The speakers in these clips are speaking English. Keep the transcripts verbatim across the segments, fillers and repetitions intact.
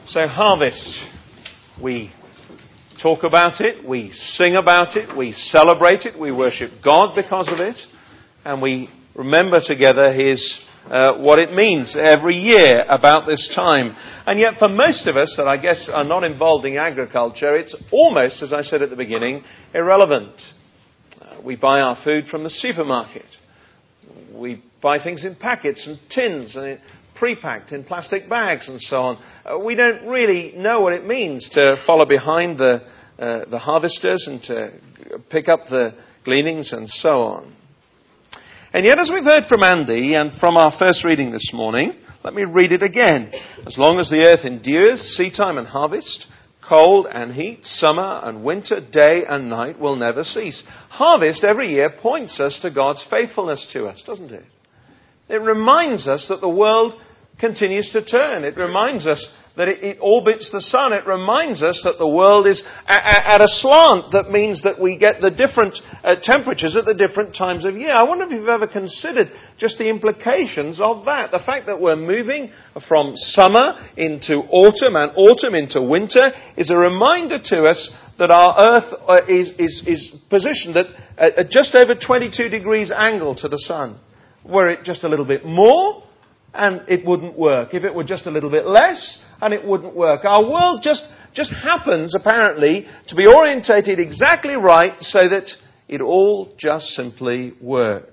So harvest, we talk about it, we sing about it, we celebrate it, we worship God because of it, and we remember together His uh, what it means every year about this time. And yet for most of us that I guess are not involved in agriculture, it's almost, as I said at the beginning, irrelevant. Uh, we buy our food from the supermarket. We buy things in packets and tins and pre-packed in plastic bags and so on. Uh, we don't really know what it means to follow behind the uh, the harvesters and to pick up the gleanings and so on. And yet, as we've heard from Andy and from our first reading this morning, let me read it again. As long as the earth endures, seedtime and harvest, cold and heat, summer and winter, day and night will never cease. Harvest every year points us to God's faithfulness to us, doesn't it? It reminds us that the world continues to turn. It reminds us that it, it orbits the sun. It reminds us that the world is a, a, at a slant. That means that we get the different uh, temperatures at the different times of year. I wonder if you've ever considered just the implications of that. The fact that we're moving from summer into autumn and autumn into winter is a reminder to us that our Earth uh, is, is, is positioned at, at just over twenty-two degrees angle to the sun. Were it just a little bit more, and it wouldn't work. If it were just a little bit less, and it wouldn't work. Our world just, just happens, apparently, to be orientated exactly right so that it all just simply works.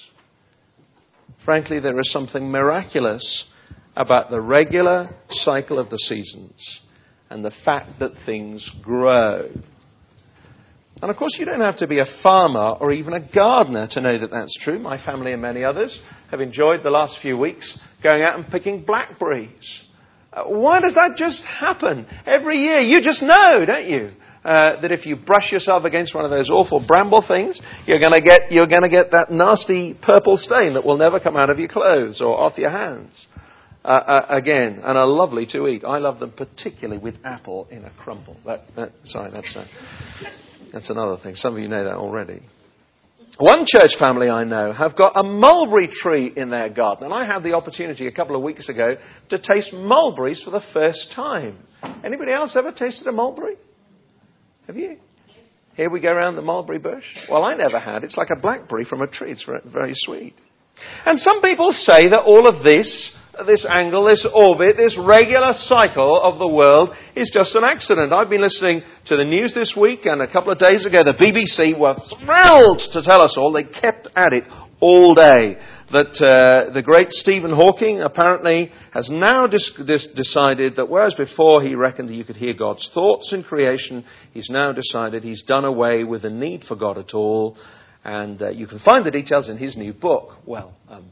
Frankly, there is something miraculous about the regular cycle of the seasons and the fact that things grow. And of course, you don't have to be a farmer or even a gardener to know that that's true. My family and many others have enjoyed the last few weeks going out and picking blackberries. Uh, why does that just happen? Every year, you just know, don't you, uh, that if you brush yourself against one of those awful bramble things, you're going to get you're going to get that nasty purple stain that will never come out of your clothes or off your hands. Uh, uh, again, and are lovely to eat. I love them particularly with apple in a crumble. That, that, sorry, that's. Uh, That's another thing. Some of you know that already. One church family I know have got a mulberry tree in their garden. And I had the opportunity a couple of weeks ago to taste mulberries for the first time. Anybody else ever tasted a mulberry? Have you? Here we go around the mulberry bush. Well, I never had. It's like a blackberry from a tree. It's very sweet. And some people say that all of this, this angle, this orbit, this regular cycle of the world is just an accident. I've been listening to the news this week, and a couple of days ago the B B C were thrilled to tell us all, they kept at it all day, that uh, the great Stephen Hawking apparently has now dis- dis- decided that whereas before he reckoned that you could hear God's thoughts in creation, he's now decided he's done away with the need for God at all. And uh, you can find the details in his new book. Well, um,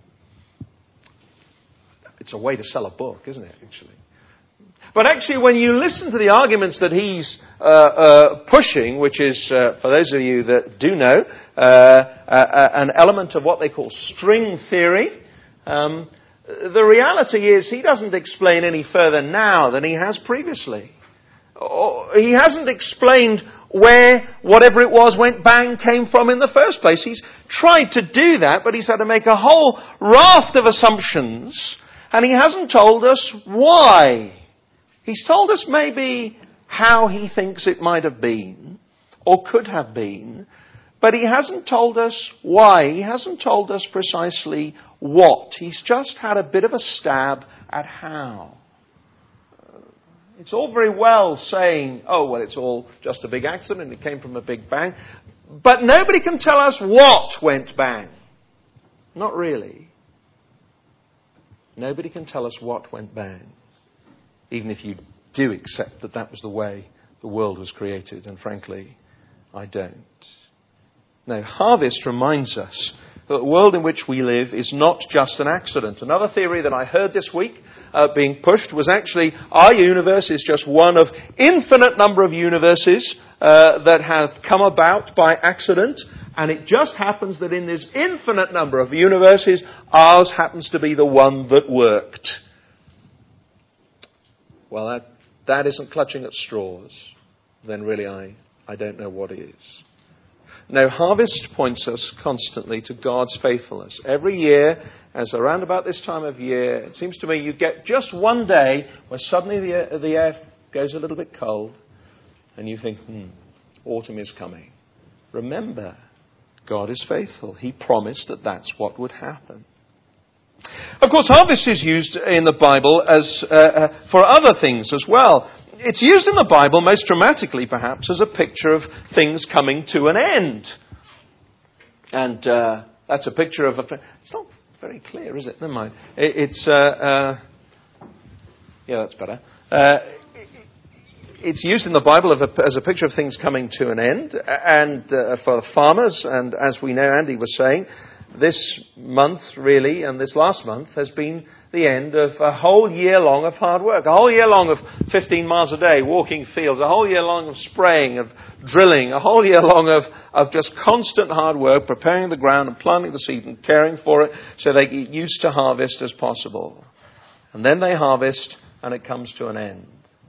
it's a way to sell a book, isn't it, actually? But actually, when you listen to the arguments that he's uh, uh, pushing, which is, uh, for those of you that do know, uh, uh, an element of what they call string theory, um, the reality is he doesn't explain any further now than he has previously. Or he hasn't explained where whatever it was went bang came from in the first place. He's tried to do that, but he's had to make a whole raft of assumptions, and he hasn't told us why. He's told us maybe how he thinks it might have been, or could have been, but he hasn't told us why. He hasn't told us precisely what. He's just had a bit of a stab at how. It's all very well saying, oh, well, it's all just a big accident, it came from a big bang. But nobody can tell us what went bang. Not really. Nobody can tell us what went bang. Even if you do accept that that was the way the world was created. And frankly, I don't. No, harvest reminds us that the world in which we live is not just an accident. Another theory that I heard this week uh, being pushed was actually our universe is just one of infinite number of universes uh, that have come about by accident. And it just happens that in this infinite number of universes, ours happens to be the one that worked. Well, that, that isn't clutching at straws. Then really I, I don't know what is. No, harvest points us constantly to God's faithfulness. Every year, as around about this time of year, it seems to me you get just one day where suddenly the air, the air goes a little bit cold and you think, hmm, autumn is coming. Remember, God is faithful. He promised that that's what would happen. Of course, harvest is used in the Bible as uh, uh, for other things as well. It's used in the Bible most dramatically, perhaps, as a picture of things coming to an end. And uh, that's a picture of a... It's not very clear, is it? Never mind. It, it's... Uh, uh, yeah, that's better. Uh, it's used in the Bible of a, as a picture of things coming to an end. And uh, for farmers, and as we know Andy was saying, this month, really, and this last month, has been the end of a whole year long of hard work. A whole year long of fifteen miles a day, walking fields. A whole year long of spraying, of drilling. A whole year long of, of just constant hard work, preparing the ground and planting the seed and caring for it so they get used to harvest as possible. And then they harvest and it comes to an end.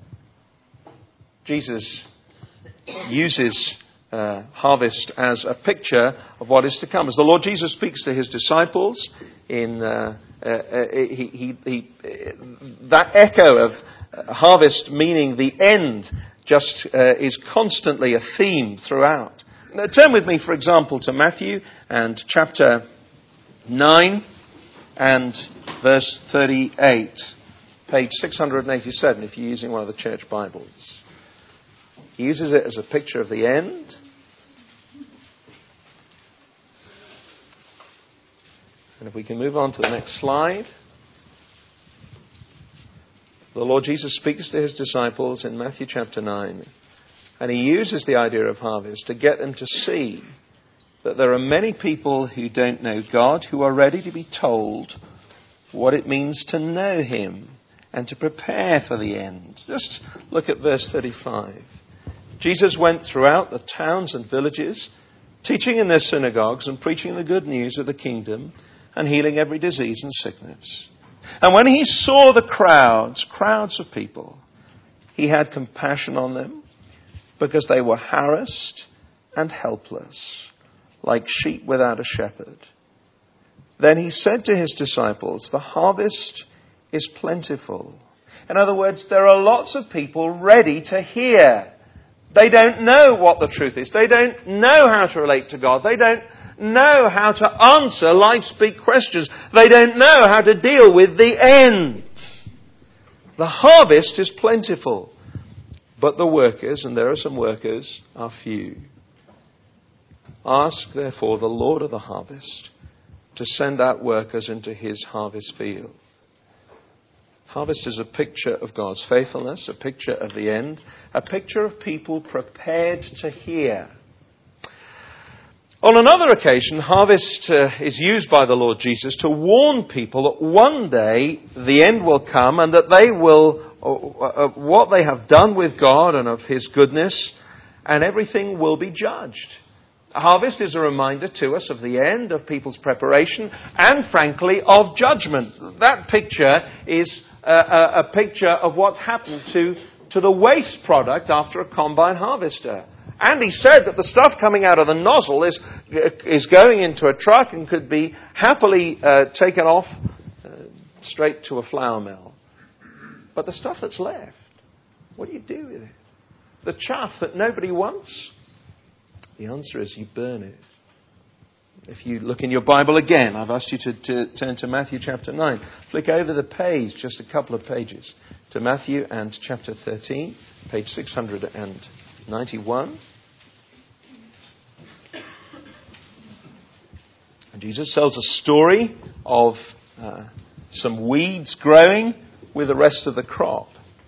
Jesus uses Uh, harvest as a picture of what is to come. As the Lord Jesus speaks to his disciples, in uh, uh, uh, he, he, he, that echo of harvest meaning the end just uh, is constantly a theme throughout. Now, turn with me, for example, to Matthew and chapter nine and verse thirty-eight, page six hundred eighty-seven, if you're using one of the church Bibles. He uses it as a picture of the end. And if we can move on to the next slide. The Lord Jesus speaks to his disciples in Matthew chapter nine. And he uses the idea of harvest to get them to see that there are many people who don't know God, who are ready to be told what it means to know him and to prepare for the end. Just look at verse thirty-five. Jesus went throughout the towns and villages, teaching in their synagogues and preaching the good news of the kingdom and healing every disease and sickness. And when he saw the crowds, crowds of people, he had compassion on them because they were harassed and helpless, like sheep without a shepherd. Then he said to his disciples, the harvest is plentiful. In other words, there are lots of people ready to hear. They don't know what the truth is. They don't know how to relate to God. They don't know how to answer life's big questions. They don't know how to deal with the end. The harvest is plentiful, but the workers, and there are some workers, are few. Ask, therefore, the Lord of the harvest to send out workers into his harvest field. Harvest is a picture of God's faithfulness, a picture of the end, a picture of people prepared to hear. On another occasion, harvest uh, is used by the Lord Jesus to warn people that one day the end will come and that they will, uh, uh, what they have done with God and of his goodness, and everything will be judged. Harvest is a reminder to us of the end, of people's preparation, and frankly, of judgment. That picture is a, a, a picture of what's happened to, to the waste product after a combine harvester. And he said that the stuff coming out of the nozzle is, is going into a truck and could be happily uh, taken off uh, straight to a flour mill. But the stuff that's left, what do you do with it? The chaff that nobody wants? The answer is you burn it. If you look in your Bible again, I've asked you to, to turn to Matthew chapter nine. Flick over the page, just a couple of pages, to Matthew and chapter thirteen, page six hundred ninety-one. And Jesus tells a story of uh, some weeds growing with the rest of the crop.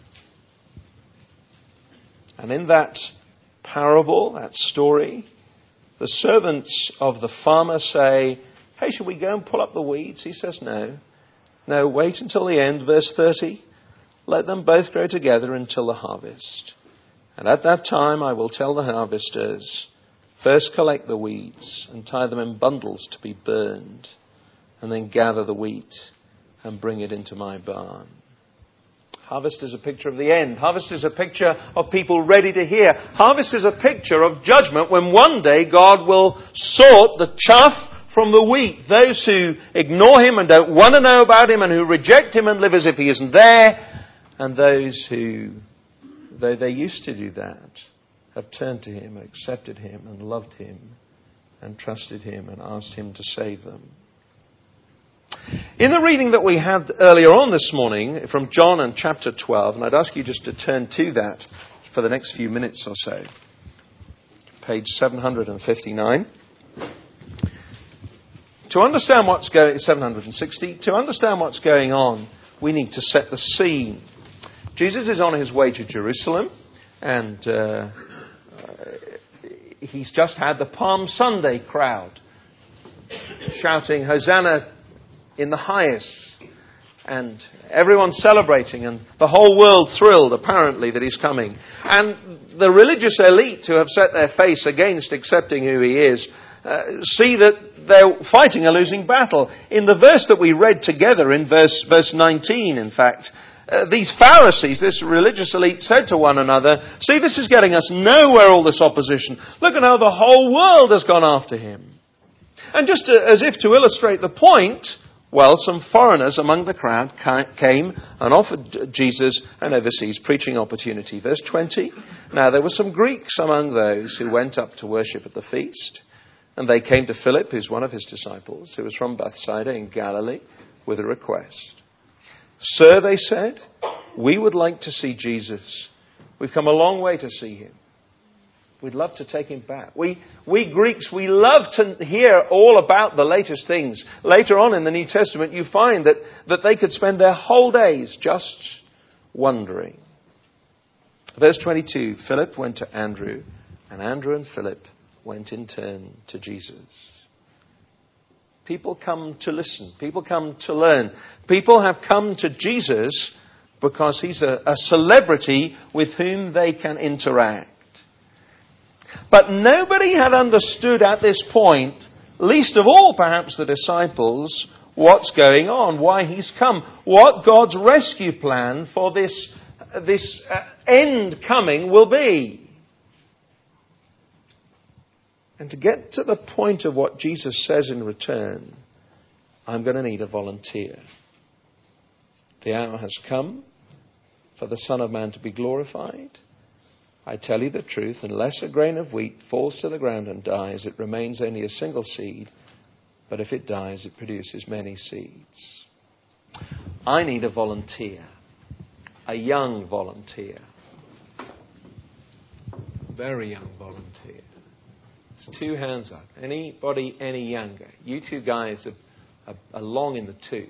And in that parable, that story, the servants of the farmer say, hey, should we go and pull up the weeds? He says, no. No, wait until the end, verse thirty. Let them both grow together until the harvest. And at that time I will tell the harvesters, first collect the weeds and tie them in bundles to be burned, and then gather the wheat and bring it into my barn. Harvest is a picture of the end. Harvest is a picture of people ready to hear. Harvest is a picture of judgment when one day God will sort the chaff from the wheat. Those who ignore him and don't want to know about him and who reject him and live as if he isn't there. And those who, though they used to do that, have turned to him, accepted him and loved him and trusted him and asked him to save them. In the reading that we had earlier on this morning from John and chapter twelve, and I'd ask you just to turn to that for the next few minutes or so. Page seven hundred fifty-nine. To understand what's going, seven hundred sixty, to understand what's going on, we need to set the scene. Jesus is on his way to Jerusalem, and uh, he's just had the Palm Sunday crowd shouting, Hosanna in the highest, and everyone celebrating, and the whole world thrilled, apparently, that he's coming. And the religious elite who have set their face against accepting who he is uh, see that they're fighting a losing battle. In the verse that we read together, in verse verse nineteen, in fact, uh, these Pharisees, this religious elite, said to one another, see, this is getting us nowhere, all this opposition. Look at how the whole world has gone after him. And just to, as if to illustrate the point, well, some foreigners among the crowd came and offered Jesus an overseas preaching opportunity. Verse twenty, now there were some Greeks among those who went up to worship at the feast. And they came to Philip, who's one of his disciples, who was from Bethsaida in Galilee, with a request. Sir, they said, we would like to see Jesus. We've come a long way to see him. We'd love to take him back. We, we Greeks, we love to hear all about the latest things. Later on in the New Testament, you find that, that they could spend their whole days just wondering. Verse twenty-two, Philip went to Andrew, and Andrew and Philip went in turn to Jesus. People come to listen. People come to learn. People have come to Jesus because he's a, a celebrity with whom they can interact. But nobody had understood at this point, least of all perhaps the disciples, what's going on, why he's come, what God's rescue plan for this, this uh, end coming will be. And to get to the point of what Jesus says in return, I'm going to need a volunteer. The hour has come for the Son of Man to be glorified. I tell you the truth, unless a grain of wheat falls to the ground and dies, it remains only a single seed. But if it dies, it produces many seeds. I need a volunteer. A young volunteer. Very young volunteer. There's two hands up. Anybody any younger? You two guys are, are, are long in the tooth.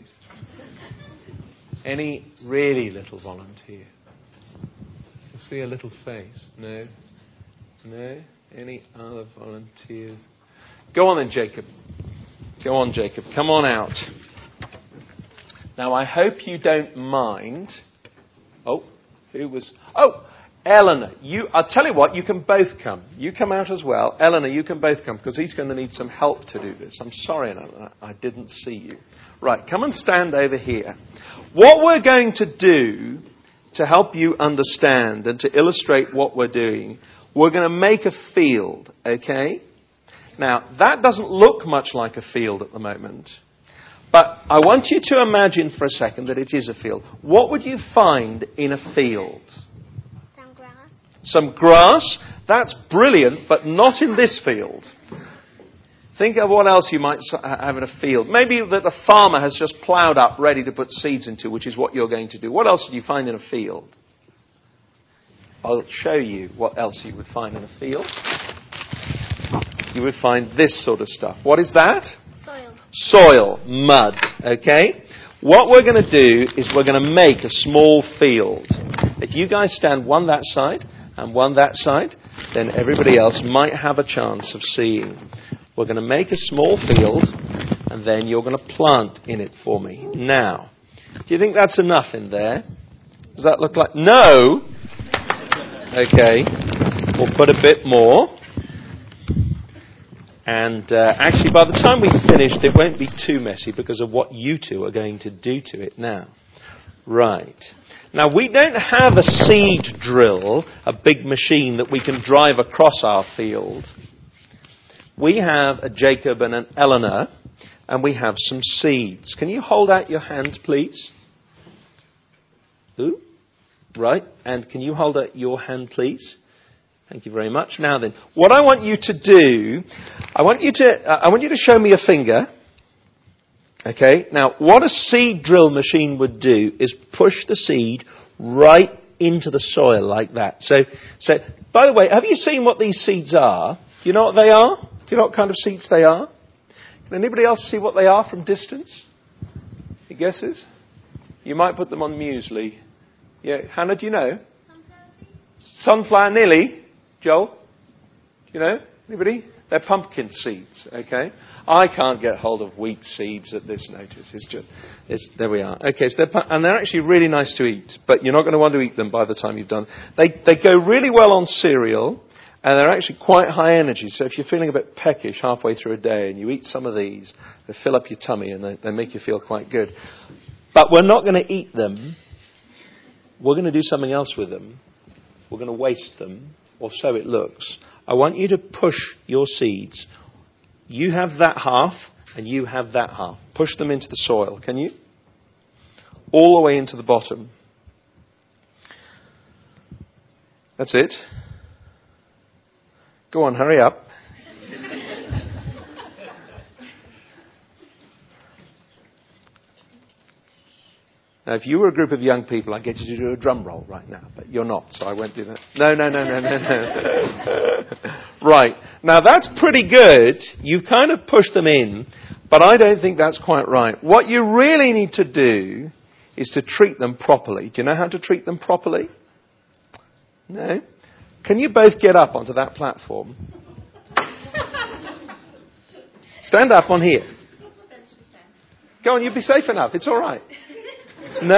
Any really little volunteer? I see a little face. No? No? Any other volunteers? Go on then, Jacob. Go on, Jacob. Come on out. Now, I hope you don't mind. Oh, who was... Oh, Eleanor. You, I'll tell you what, you can both come. You come out as well. Eleanor, you can both come because he's going to need some help to do this. I'm sorry, Eleanor, I didn't see you. Right, come and stand over here. What we're going to do to help you understand and to illustrate what we're doing, we're going to make a field, okay? Now, that doesn't look much like a field at the moment. But I want you to imagine for a second that it is a field. What would you find in a field? Some grass. Some grass? That's brilliant, but not in this field. Think of what else you might have in a field. Maybe that a farmer has just ploughed up, ready to put seeds into, which is what you're going to do. What else do you find in a field? I'll show you what else you would find in a field. You would find this sort of stuff. What is that? Soil. Soil, mud, okay? What we're going to do is we're going to make a small field. If you guys stand one that side and one that side, then everybody else might have a chance of seeing. We're going to make a small field, and then you're going to plant in it for me. Now, do you think that's enough in there? Does that look like... No! Okay. We'll put a bit more. And uh, actually, by the time we've finished, it won't be too messy because of what you two are going to do to it now. Right. Now, we don't have a seed drill, a big machine that we can drive across our field. We have a Jacob and an Eleanor, and we have some seeds. Can you hold out your hand, please? Ooh. Right. And can you hold out your hand, please? Thank you very much. Now then, what I want you to do, I want you to, uh, I want you to show me a finger. Okay. Now, what a seed drill machine would do is push the seed right into the soil like that. So, so, by the way, have you seen what these seeds are? Do you know what they are? Do you know what kind of seeds they are? Can anybody else see what they are from distance? Any guesses? You might put them on muesli. Yeah, Hannah, do you know? Sunflower, Sunflower nearly. Joel? Do you know? Anybody? They're pumpkin seeds, okay? I can't get hold of wheat seeds at this notice. It's just, it's, there we are. Okay, so they're, and they're actually really nice to eat, but you're not going to want to eat them by the time you've done. They, they go really well on cereal, and they're actually quite high energy. So if you're feeling a bit peckish halfway through a day and you eat some of these, they fill up your tummy and they, they make you feel quite good. But we're not going to eat them. We're going to do something else with them. We're going to waste them, or so it looks. I want you to push your seeds. You have that half, and you have that half. Push them into the soil, can you? All the way into the bottom. That's it. Go on, hurry up. Now, if you were a group of young people, I'd get you to do a drum roll right now, but you're not, so I won't do that. No, no, no, no, no, no. Right. Now, that's pretty good. You've kind of pushed them in, but I don't think that's quite right. What you really need to do is to treat them properly. Do you know how to treat them properly? No? Can you both get up onto that platform? Stand up on here. Go on, you'll be safe enough. It's all right. No?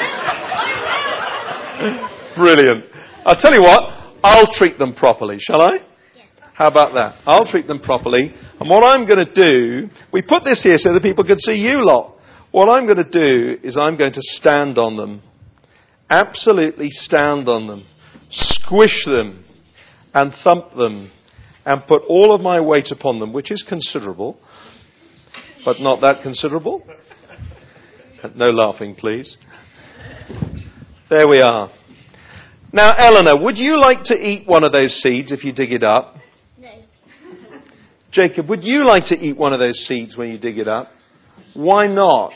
Brilliant. I'll tell you what, I'll treat them properly, shall I? Yes. How about that? I'll treat them properly. And what I'm going to do, we put this here so that people can see you lot. What I'm going to do is I'm going to stand on them. Absolutely stand on them. Squish them and thump them and put all of my weight upon them, which is considerable, but not that considerable. No laughing, please. There we are. Now, Eleanor, would you like to eat one of those seeds if you dig it up? No. Jacob, would you like to eat one of those seeds when you dig it up? Why not?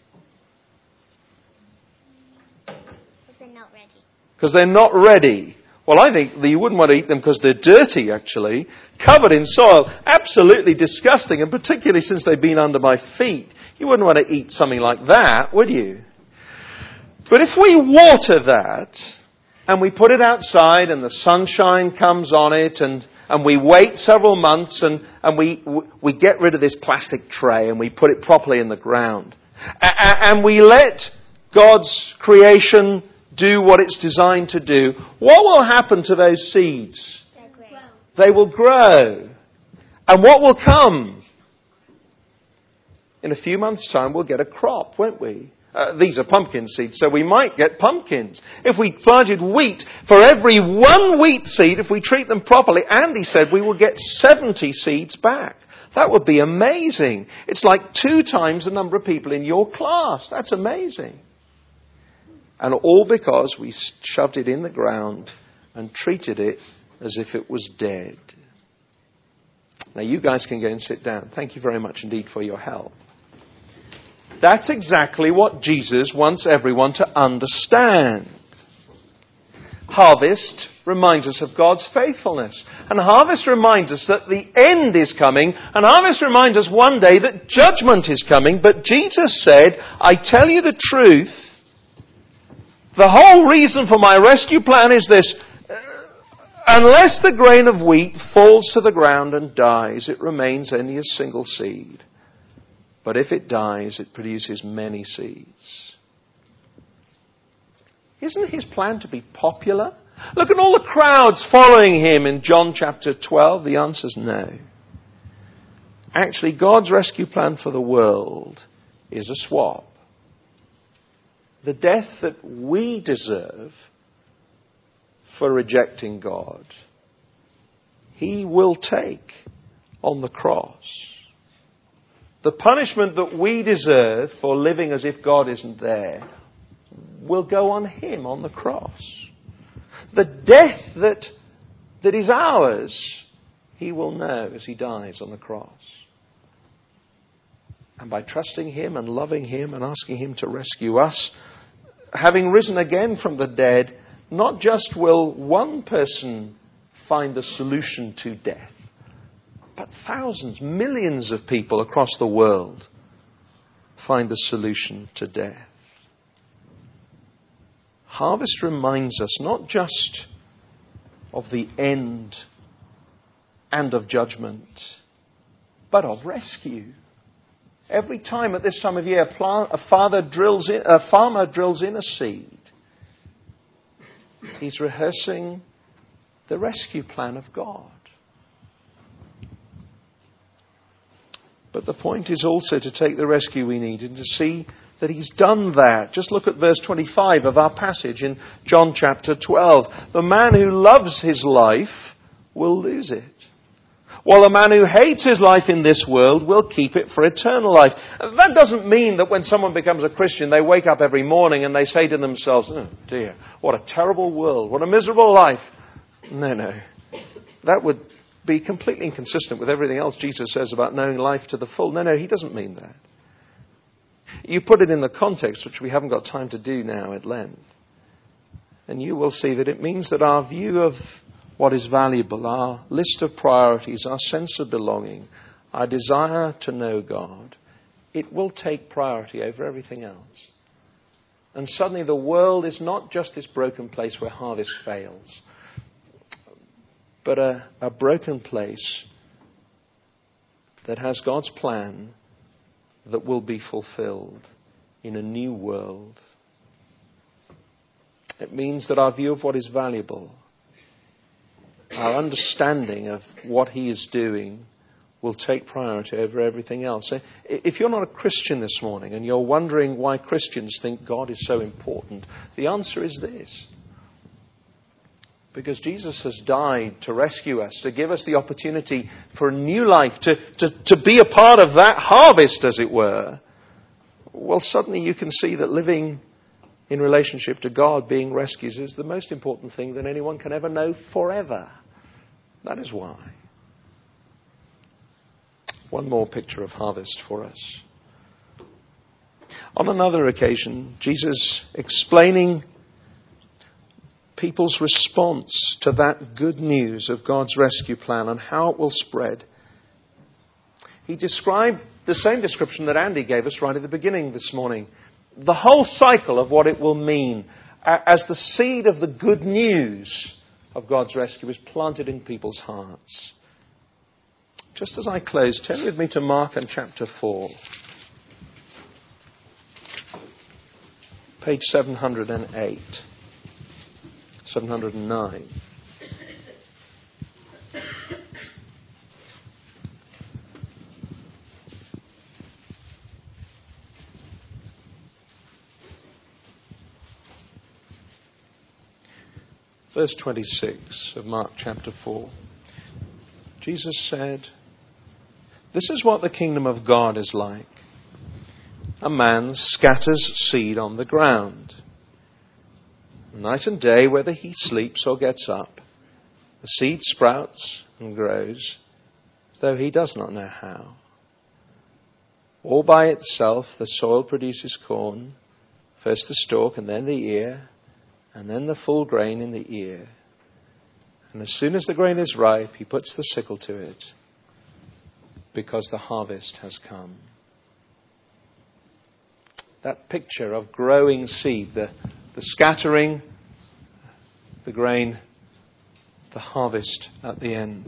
Because they're not ready. Because they're not ready. Well, I think that you wouldn't want to eat them because they're dirty, actually, covered in soil, absolutely disgusting, and particularly since they've been under my feet. You wouldn't want to eat something like that, would you? But if we water that, and we put it outside, and the sunshine comes on it, and, and we wait several months, and, and we, we get rid of this plastic tray, and we put it properly in the ground, and we let God's creation do what it's designed to do, what will happen to those seeds? They will grow. And what will come? In a few months' time, we'll get a crop, won't we? Uh, these are pumpkin seeds, so we might get pumpkins. If we planted wheat, for every one wheat seed, if we treat them properly, Andy said we will get seventy seeds back. That would be amazing. It's like two times the number of people in your class. That's amazing. And all because we shoved it in the ground and treated it as if it was dead. Now you guys can go and sit down. Thank you very much indeed for your help. That's exactly what Jesus wants everyone to understand. Harvest reminds us of God's faithfulness. And harvest reminds us that the end is coming. And harvest reminds us one day that judgment is coming. But Jesus said, I tell you the truth, the whole reason for my rescue plan is this. Unless the grain of wheat falls to the ground and dies, it remains only a single seed. But if it dies, it produces many seeds. Isn't his plan to be popular? Look at all the crowds following him in John chapter twelve. The answer is no. Actually, God's rescue plan for the world is a swap. the death that we deserve for rejecting God, he will take on the cross. The punishment that we deserve for living as if God isn't there will go on him on the cross. The death that, that is ours, he will know as he dies on the cross. And by trusting him and loving him and asking him to rescue us, having risen again from the dead, not just will one person find the solution to death, but thousands, millions of people across the world find the solution to death. Harvest reminds us not just of the end and of judgment, but of rescue. Every time at this time of year, a father drills in, a farmer drills in a seed, he's rehearsing the rescue plan of God. But the point is also to take the rescue we need and to see that he's done that. Just look at verse twenty-five of our passage in John chapter twelve. The man who loves his life will lose it, while the man who hates his life in this world will keep it for eternal life. That doesn't mean that when someone becomes a Christian, they wake up every morning and they say to themselves, oh dear, what a terrible world, what a miserable life. No, no. That would be completely inconsistent with everything else Jesus says about knowing life to the full. No, no, he doesn't mean that. You put it in the context, which we haven't got time to do now at length, and you will see that it means that our view of what is valuable, our list of priorities, our sense of belonging, our desire to know God, it will take priority over everything else. And suddenly the world is not just this broken place where harvest fails, but a, a broken place that has God's plan that will be fulfilled in a new world. It means that our view of what is valuable, our understanding of what he is doing, will take priority over everything else. So if you're not a Christian this morning and you're wondering why Christians think God is so important, the answer is this. Because Jesus has died to rescue us, to give us the opportunity for a new life, to, to, to be a part of that harvest, as it were. Well, suddenly you can see that living in relationship to God, being rescued, is the most important thing that anyone can ever know forever. That is why. One more picture of harvest for us. On another occasion, Jesus explaining people's response to that good news of God's rescue plan and how it will spread. He described the same description that Andy gave us right at the beginning this morning. The whole cycle of what it will mean as the seed of the good news of God's rescue is planted in people's hearts. Just as I close, turn with me to Mark and chapter four. Page seven hundred eight. seven hundred nine. Verse twenty-six of Mark chapter four. Jesus said, "This is what the kingdom of God is like. A man scatters seed on the ground. Night and day, whether he sleeps or gets up, the seed sprouts and grows, though he does not know how. All by itself, the soil produces corn, first the stalk and then the ear, and then the full grain in the ear. And as soon as the grain is ripe, he puts the sickle to it, because the harvest has come." That picture of growing seed, the, the scattering, the grain, the harvest at the end.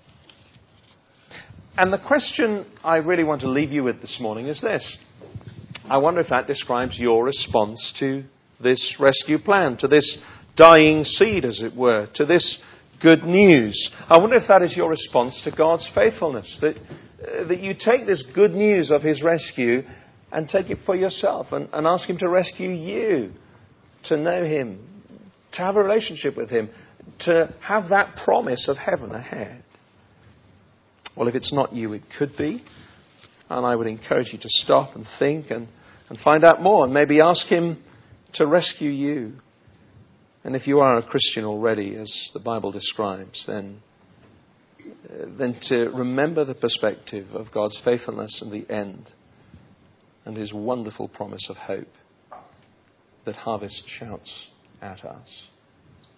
And the question I really want to leave you with this morning is this. I wonder if that describes your response to this rescue plan, to this dying seed, as it were, to this good news. I wonder if that is your response to God's faithfulness, that, uh, that you take this good news of his rescue and take it for yourself and, and ask him to rescue you, to know him, to have a relationship with him, to have that promise of heaven ahead. Well, if it's not you, it could be. And I would encourage you to stop and think and, and find out more and maybe ask him to rescue you. And if you are a Christian already, as the Bible describes, then, uh, then to remember the perspective of God's faithfulness and the end and his wonderful promise of hope that harvest shouts at us.